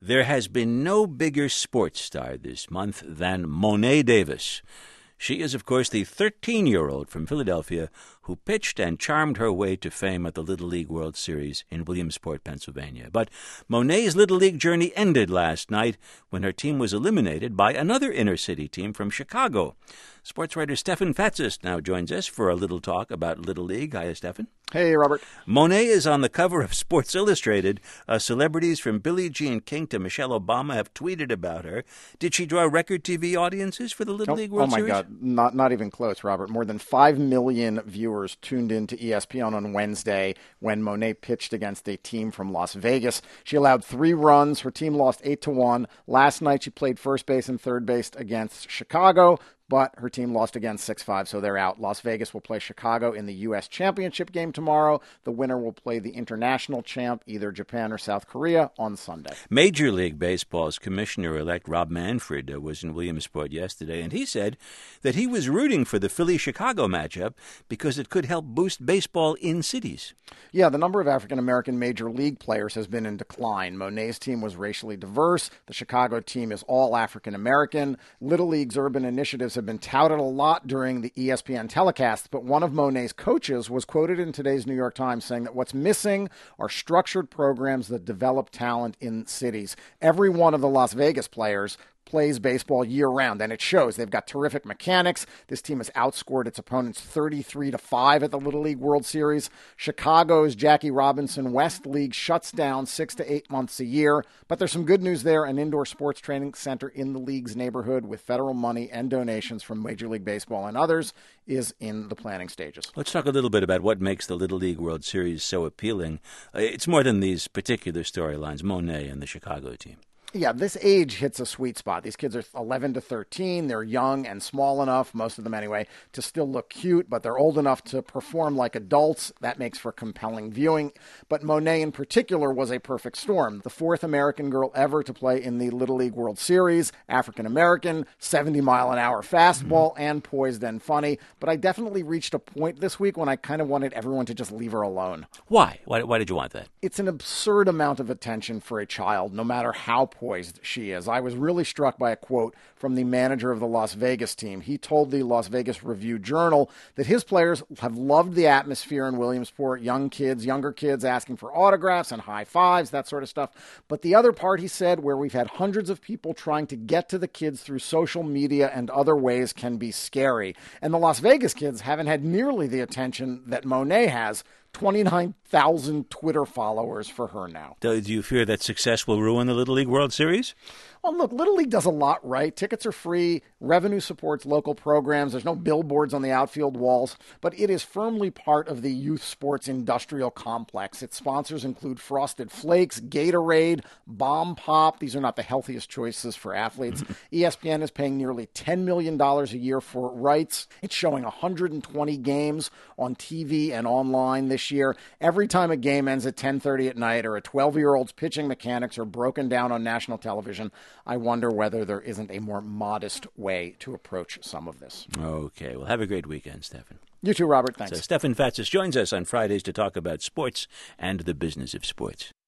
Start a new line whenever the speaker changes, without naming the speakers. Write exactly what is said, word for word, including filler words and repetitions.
There has been no bigger sports star this month than Mo'ne Davis. She is, of course, the thirteen-year-old from Philadelphia who pitched and charmed her way to fame at the Little League World Series in Williamsport, Pennsylvania. But Mo'ne's Little League journey ended last night when her team was eliminated by another inner-city team from Chicago. Sports writer Stefan Fatsis now joins us for a little talk about Little League. Hi, Stefan.
Hey, Robert.
Mo'ne is on the cover of Sports Illustrated. Uh, celebrities from Billie Jean King to Michelle Obama have tweeted about her. Did she draw record T V audiences for the Little
Oh,
League World
oh my
Series?
God, not not even close, Robert. More than five million viewers tuned in to E S P N on Wednesday when Mo'ne pitched against a team from Las Vegas. She allowed three runs. Her team lost eight to one. Last night she played first base and third base against Chicago, but her team lost again six five, so they're out. Las Vegas will play Chicago in the U S Championship game tomorrow. The winner will play the international champ, either Japan or South Korea, on Sunday.
Major League Baseball's commissioner-elect Rob Manfred uh, was in Williamsport yesterday, and he said that he was rooting for the Philly-Chicago matchup because it could help boost baseball in cities.
Yeah, the number of African-American Major League players has been in decline. Mo'ne's team was racially diverse. The Chicago team is all African-American. Little League's urban initiatives have been touted a lot during the E S P N telecast, but one of Mo'ne's coaches was quoted in today's New York Times saying that what's missing are structured programs that develop talent in cities. Every one of the Las Vegas players plays baseball year-round, and it shows. They've got terrific mechanics. This team has outscored its opponents thirty-three to five at the Little League World Series. Chicago's Jackie Robinson West League shuts down six to eight months a year, but there's some good news there. An indoor sports training center in the league's neighborhood with federal money and donations from Major League Baseball and others is in the planning stages.
Let's talk a little bit about what makes the Little League World Series so appealing. Uh, it's more than these particular storylines, Mo'ne and the Chicago team.
Yeah, this age hits a sweet spot. These kids are eleven to thirteen. They're young and small enough, most of them anyway, to still look cute, but they're old enough to perform like adults. That makes for compelling viewing. But Mo'ne in particular was a perfect storm. The fourth American girl ever to play in the Little League World Series, African-American, seventy mile an hour fastball, mm-hmm. and poised and funny. But I definitely reached a point this week when I kind of wanted everyone to just leave her alone.
Why? Why, why did you want that?
It's an absurd amount of attention for a child, no matter how poised she is. I was really struck by a quote from the manager of the Las Vegas team. He told the Las Vegas Review-Journal that his players have loved the atmosphere in Williamsport, young kids, younger kids asking for autographs and high fives, that sort of stuff. But the other part, he said, where we've had hundreds of people trying to get to the kids through social media and other ways can be scary. And the Las Vegas kids haven't had nearly the attention that Mo'ne has. twenty-nine thousand Twitter followers for her now.
Do you fear that success will ruin the Little League World Series?
Well, look, Little League does a lot right. Tickets are free. Revenue supports local programs. There's no billboards on the outfield walls, but it is firmly part of the youth sports industrial complex. Its sponsors include Frosted Flakes, Gatorade, Bomb Pop. These are not the healthiest choices for athletes. E S P N is paying nearly ten million dollars a year for rights. It's showing one hundred twenty games on T V and online this year. Every time a game ends at ten thirty at night or a twelve-year-old's pitching mechanics are broken down on national television, I wonder whether there isn't a more modest way to approach some of this.
Okay. Well, have a great weekend, Stefan.
You too, Robert. Thanks.
So Stefan Fatsis joins us on Fridays to talk about sports and the business of sports.